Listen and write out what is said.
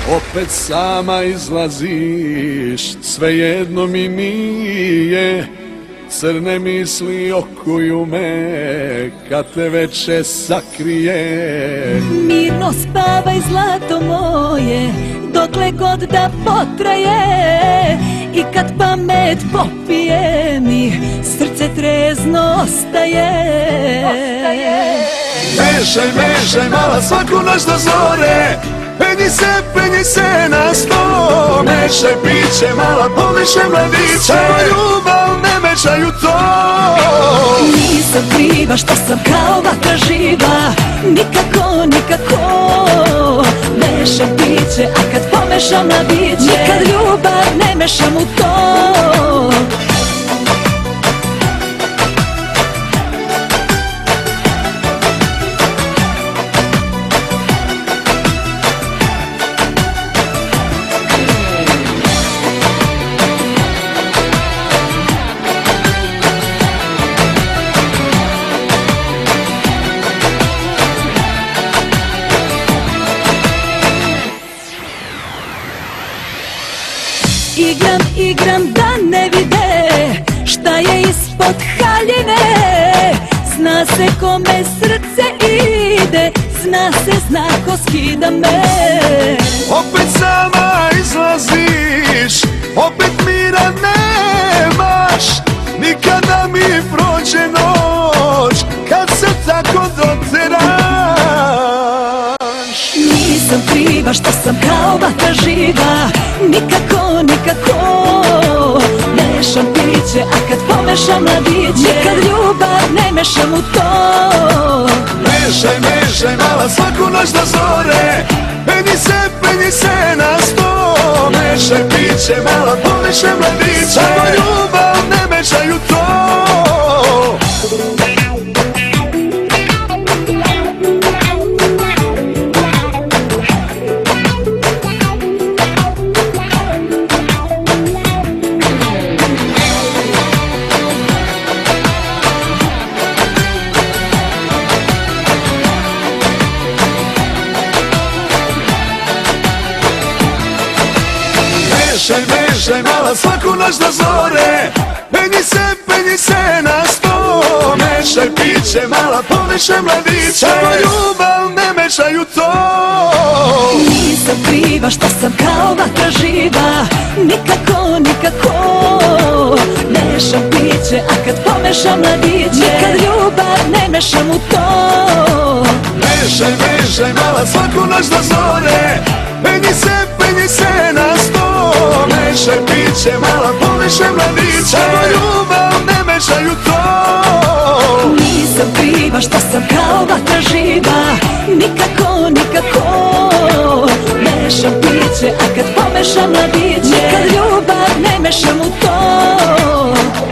Opet sama izlaziš, svejedno mi nije. Crne misli okuju me kad te veče sakrije. Mirno spavaj zlato moje, dokle god da potraje. I kad pamet popije mi, srce trezno ostaje. Mešaj mala svaku noć do zore, penji se na sto. Mešaj piće mala, pomešaj mladiće, samo ljubav ne mešaju to. Nisam kriva što sam kao vatra živa, nikako, nikako. Mešam piće, a kad pomešam mladiće, nikad ljubav ne mešam u to. Igram da ne vide šta je ispod haljine. Zna se kome srce ide, zna ko skida me. Opet sama izlaziš, opet mira nemaš. Nikada mi prođe noć kad se tako doteraš. Nisam kriva što sam kao vatra živa, nikako, nikako. Mešam piće, a kad pomešam mladiće, nikad ljubav ne mešam u to. Mešaj mala svaku noć do zore, penji se na sto. Mešaj piće mala, pomešaj mladiće, samo ljubav ne mešaju to. Mešaj mala svaku noć do zore, penji se na sto. Mešaj piće mala, pomešaj mladiće, samo ljubav ne mešaju to. Nisam kriva što sam kao vatra živa, nikako, nikako. Mešam piće, a kad pomešam mladiće, nikad ljubav ne mešam u to. Mešaj mala svaku noć do zore, penji se na sto. Mešaj piće mala, pomešaj mladiće, samo ljubav ne mešaju to. Nisam kriva što sam kao vatra živa, nikako, nikako. Mešam piće, a kad pomešam mladiće, nikad ljubav ne mešam u to.